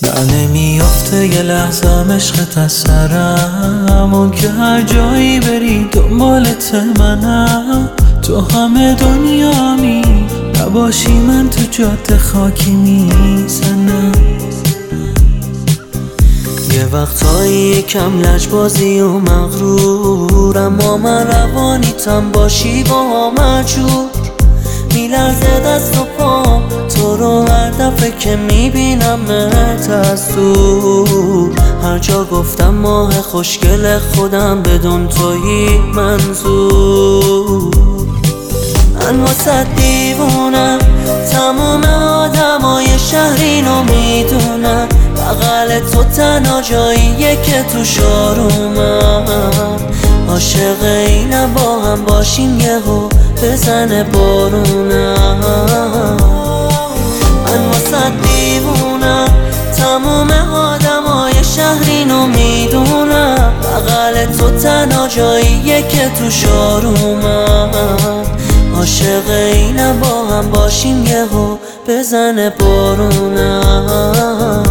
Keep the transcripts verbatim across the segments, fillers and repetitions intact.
نه نمیافته یه لحظه عشقت از سرم، اون که هر جایی بری دنبالت منم. تو همه دنیامی نباشی من تو جاده خاکی میزنم. یه وقتایی یکم لجبازی و مغرور، اما من روانیتم باشی با مجور. میلرزه دست و پام تو رو هر دفعه که میبینمت از دور. هر جا گفتم ماه خوشگل خودم بدون تویی منظور. من واسه دیوونم، تموم آدمای شهر اینو میدونم. بغل تو تنها جاییه که تو شارومم. عاشق اینم با هم باشیم یهو بزنه بارونم. من واسه دیوونم، تموم آدمای شهر اینو میدونم. بغل تو تنها جاییه که تو شارومم. عاشق اینم با هم باشیم یهو بزنه بارونم.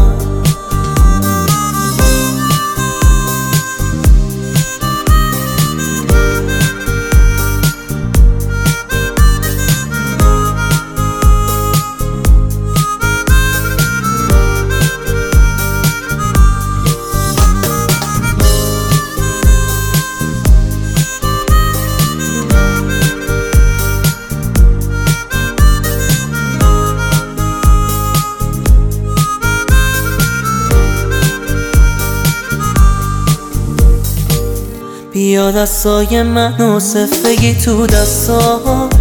بیا دستای منو صفگی تو دستات.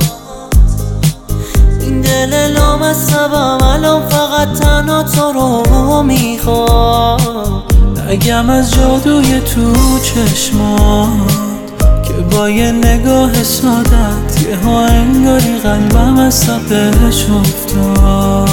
این دل لامصبم الان فقط تنها تو رو میخواد. نگم از جادوی تو چشمات که با یه نگاه سادت یه ها انگاری قلبم از تپش افتاد.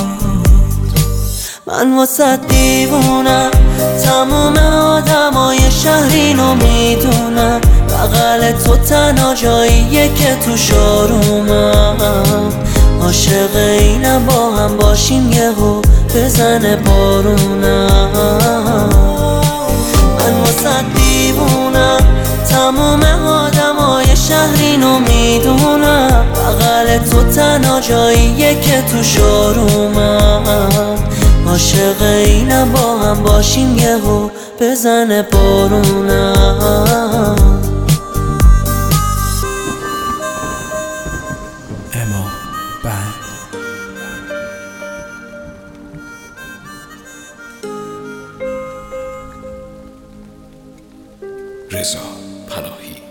من واسه دیوونم، تموم آدمای شهر اینو میدونم. بغل تو تنها جاییه که تو شارومم. عاشق اینم با هم باشیم یهو بزنه بارونم. من واسه دیوونم، تموم آدمای شهر اینو میدونم. بغل تو تنها جاییه که تو شارومم. عاشق اینم با هم باشیم یهو بزنه بارونم. اما بند رضا پناهی.